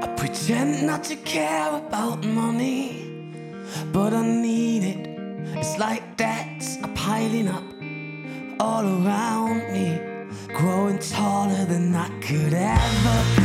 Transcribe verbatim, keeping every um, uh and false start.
I pretend not to care about money, but I need it. It's like debts are piling up all around me, growing taller than I could ever be.